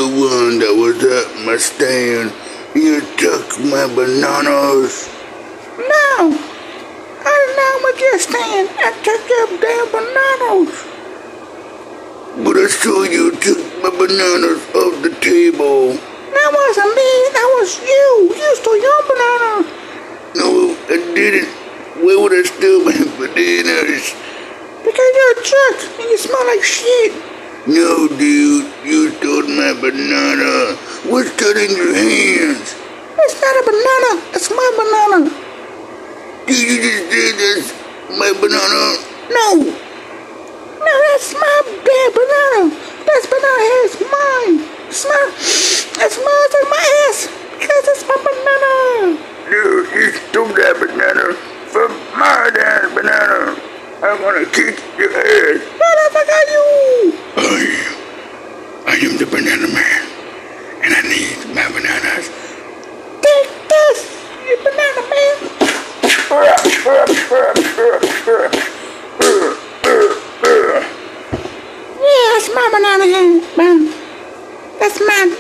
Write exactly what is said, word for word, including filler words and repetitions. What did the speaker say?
one that was at my stand. You took my bananas. No, I did not with your stand. I took your damn bananas. But I saw you took my bananas off the table. That wasn't me. That was you. You stole your bananas. No, I didn't. Why would I steal my bananas? Because you're a jerk and you smell like shit. No, dude. You stole my banana. What's that in your hands? It's not a banana. It's my banana. Did you just say that's my banana? No. No, that's my damn banana. That banana is mine. Smell. It smells like my ass. Because it's my banana. Dude, you stole that banana from my damn banana. I'm gonna kick your ass. Motherfucker, you! I, I am the banana man, and I need my bananas. Take this, you banana man. Yeah, that's my banana hand, man. That's my